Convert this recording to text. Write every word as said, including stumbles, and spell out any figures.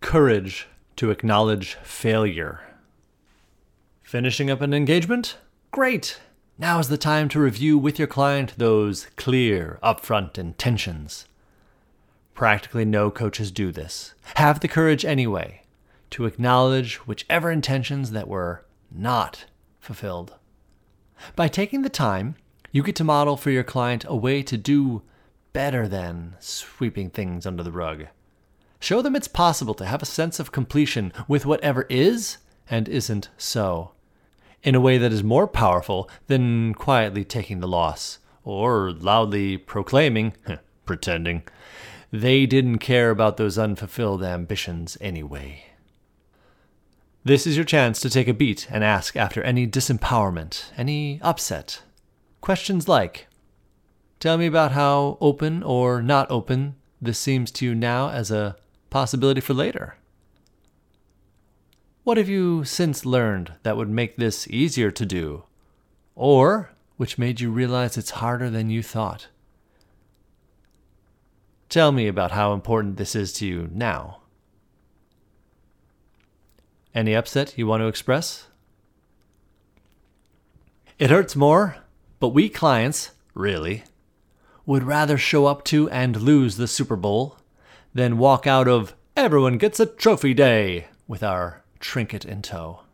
courage to acknowledge failure. Finishing up an engagement? Great! Now is the time to review with your client those clear, upfront intentions. Practically no coaches do this. Have the courage anyway to acknowledge whichever intentions that were not fulfilled. By taking the time, you get to model for your client a way to do better than sweeping things under the rug. Show them it's possible to have a sense of completion with whatever is and isn't so, in a way that is more powerful than quietly taking the loss or loudly proclaiming, pretending, they didn't care about those unfulfilled ambitions anyway. This is your chance to take a beat and ask after any disempowerment, any upset. Questions like, tell me about how open or not open this seems to you now as a possibility for later. What have you since learned that would make this easier to do, or which made you realize it's harder than you thought? Tell me about how important this is to you now. Any upset you want to express? It hurts more, but we clients, really, would rather show up to and lose the Super Bowl than walk out of everyone gets a trophy day with our trinket in tow.